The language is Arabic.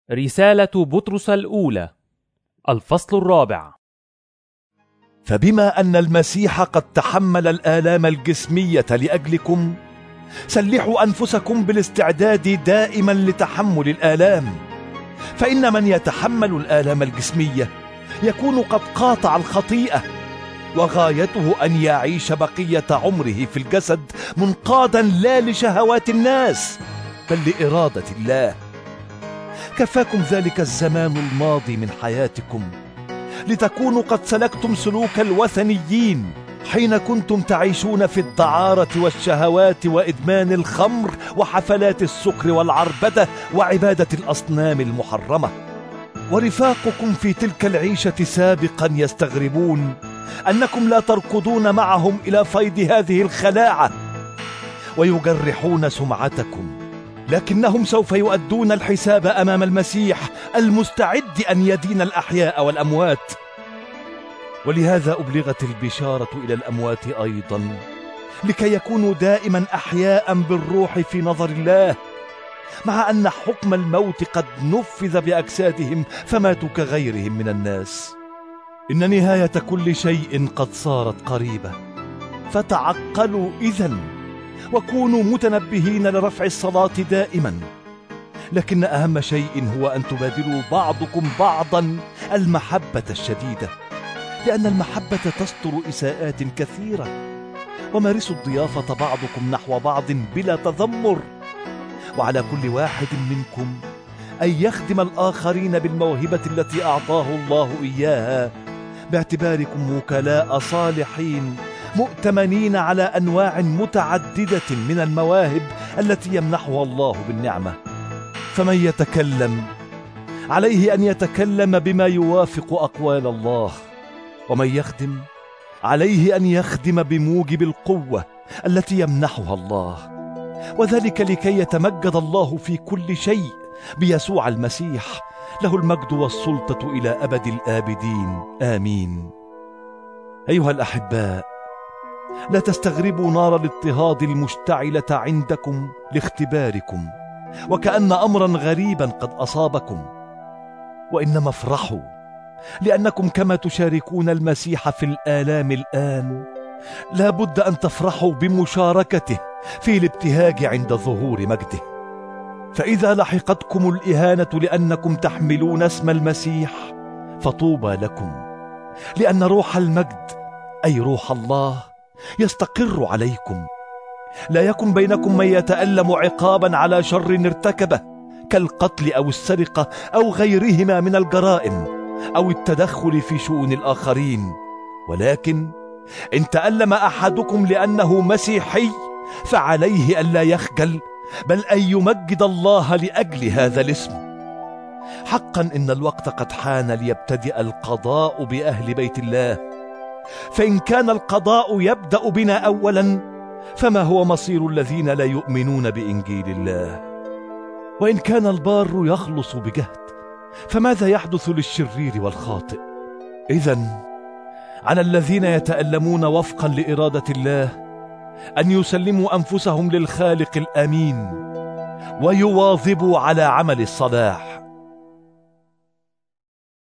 رسالة بطرس الأولى الفصل 4. فبما أن المسيح قد تحمل الآلام الجسمية لأجلكم، سلحوا أنفسكم بالاستعداد دائما لتحمل الآلام، فإن من يتحمل الآلام الجسمية يكون قد قاطع الخطيئة، وغايته أن يعيش بقية عمره في الجسد منقادا لا لشهوات الناس بل لإرادة الله. كفاكم ذلك الزمان الماضي من حياتكم، لتكونوا قد سلكتم سلوك الوثنيين حين كنتم تعيشون في الدعارة والشهوات وإدمان الخمر وحفلات السكر والعربدة وعبادة الأصنام المحرمة. ورفاقكم في تلك العيشة سابقا يستغربون أنكم لا تركضون معهم إلى فيض هذه الخلاعة، ويجرحون سمعتكم، لكنهم سوف يؤدون الحساب أمام المسيح المستعد أن يدين الأحياء والأموات. ولهذا أبلغت البشارة إلى الأموات أيضا، لكي يكونوا دائما أحياء بالروح في نظر الله، مع أن حكم الموت قد نفذ بأجسادهم فماتوا كغيرهم من الناس. إن نهاية كل شيء قد صارت قريبة، فتعقلوا إذن وكونوا متنبهين لرفع الصلاة دائما. لكن أهم شيء هو أن تبادلوا بعضكم بعضا المحبة الشديدة، لأن المحبة تستر إساءات كثيرة. ومارسوا الضيافة بعضكم نحو بعض بلا تذمر، وعلى كل واحد منكم أن يخدم الآخرين بالموهبة التي أعطاه الله إياها، باعتباركم وكلاء صالحين مؤتمنين على أنواع متعددة من المواهب التي يمنحها الله بالنعمة. فمن يتكلم عليه أن يتكلم بما يوافق أقوال الله، ومن يخدم عليه أن يخدم بموجب القوة التي يمنحها الله، وذلك لكي يتمجد الله في كل شيء بيسوع المسيح، له المجد والسلطة إلى أبد الآبدين، آمين. أيها الأحباء، لا تستغربوا نار الاضطهاد المشتعلة عندكم لاختباركم وكأن أمرا غريبا قد أصابكم، وإنما افرحوا، لأنكم كما تشاركون المسيح في الآلام الآن، لا بد أن تفرحوا بمشاركته في الابتهاج عند ظهور مجده. فإذا لحقتكم الإهانة لأنكم تحملون اسم المسيح فطوبى لكم، لأن روح المجد أي روح الله يستقر عليكم. لا يكن بينكم من يتألم عقابا على شر ارتكبه، كالقتل أو السرقة أو غيرهما من الجرائم أو التدخل في شؤون الآخرين، ولكن إن تألم أحدكم لأنه مسيحي فعليه ألا يخجل، بل أن يمجد الله لأجل هذا الاسم. حقا إن الوقت قد حان ليبتدئ القضاء بأهل بيت الله، فإن كان القضاء يبدأ بنا أولا، فما هو مصير الذين لا يؤمنون بإنجيل الله؟ وإن كان البار يخلص بجهد، فماذا يحدث للشرير والخاطئ؟ إذن على الذين يتألمون وفقا لإرادة الله أن يسلموا أنفسهم للخالق الأمين، ويواظبوا على عمل الصلاح،